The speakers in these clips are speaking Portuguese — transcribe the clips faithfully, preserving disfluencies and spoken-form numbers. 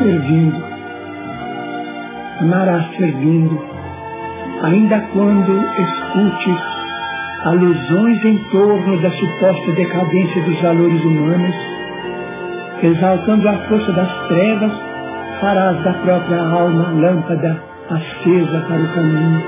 servindo. Amarás servindo, ainda quando escutes alusões em torno da suposta decadência dos valores humanos, exaltando a força das trevas, farás da própria alma lâmpada acesa para o caminho.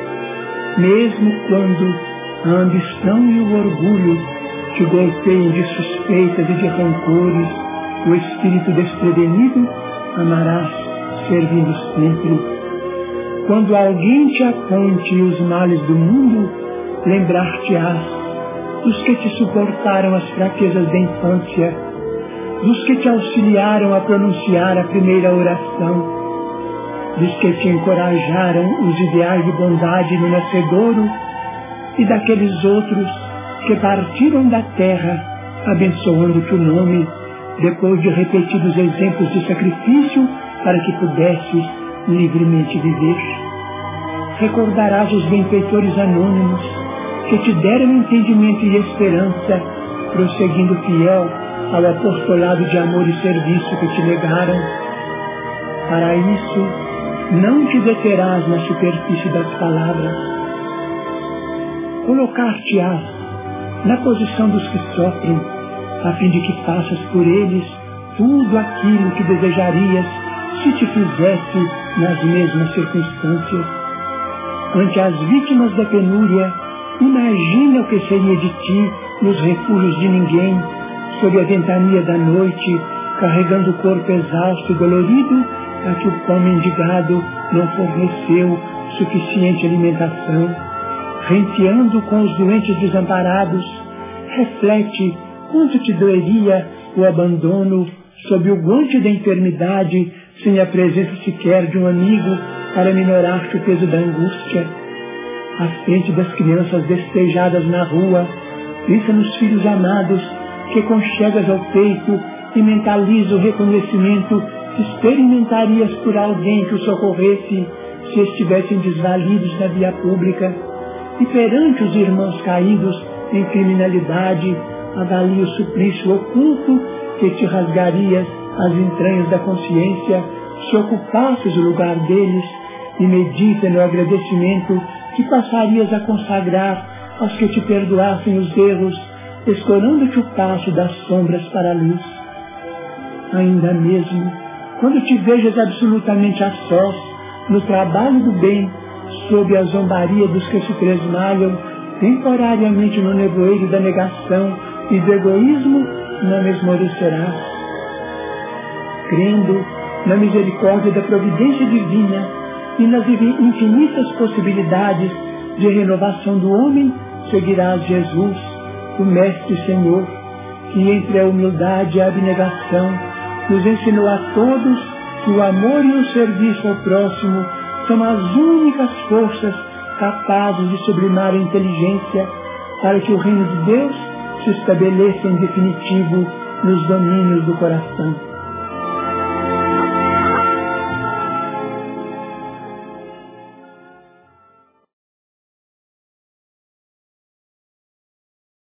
Mesmo quando a ambição e o orgulho te golpeiam de suspeitas e de rancores, o espírito desprevenido, amarás servindo sempre. Quando alguém te aponte os males do mundo, lembrar-te-ás dos que te suportaram as fraquezas da infância, dos que te auxiliaram a pronunciar a primeira oração, dos que te encorajaram os ideais de bondade no nascedouro e daqueles outros que partiram da terra abençoando-te o nome, depois de repetidos exemplos de sacrifício para que pudesses livremente viver. Recordarás os benfeitores anônimos que te deram entendimento e esperança, prosseguindo fiel ao apostolado de amor e serviço que te legaram. Para isso, não te deterás na superfície das palavras. Colocar-te-ás na posição dos que sofrem, a fim de que faças por eles tudo aquilo que desejarias se te fizesse nas mesmas circunstâncias. Ante as vítimas da penúria, imagina o que seria de ti nos refúgios de ninguém, sob a ventania da noite, carregando o corpo exausto e dolorido, a que o pão mendigado não forneceu suficiente alimentação. Renteando com os doentes desamparados, reflete quanto te doeria o abandono sob o guante da enfermidade, sem a presença sequer de um amigo para minorar-te o peso da angústia. À frente das crianças despejadas na rua, pensa nos filhos amados que conchegas ao peito e mentaliza o reconhecimento que experimentarias por alguém que os socorresse se estivessem desvalidos na via pública. E perante os irmãos caídos em criminalidade, avalia o suplício oculto que te rasgarias as entranhas da consciência se ocupasses o lugar deles, e medita no agradecimento que passarias a consagrar aos que te perdoassem os erros, escorando-te o passo das sombras para a luz. Ainda mesmo, quando te vejas absolutamente a sós no trabalho do bem, sob a zombaria dos que se tresmalham temporariamente no nevoeiro da negação e do egoísmo, não esmorecerás. Crendo na misericórdia da providência divina e nas infinitas possibilidades de renovação do homem, seguirás Jesus, o Mestre e Senhor, que entre a humildade e a abnegação nos ensinou a todos que o amor e o serviço ao próximo são as únicas forças capazes de sublimar a inteligência para que o reino de Deus se estabeleça em definitivo nos domínios do coração.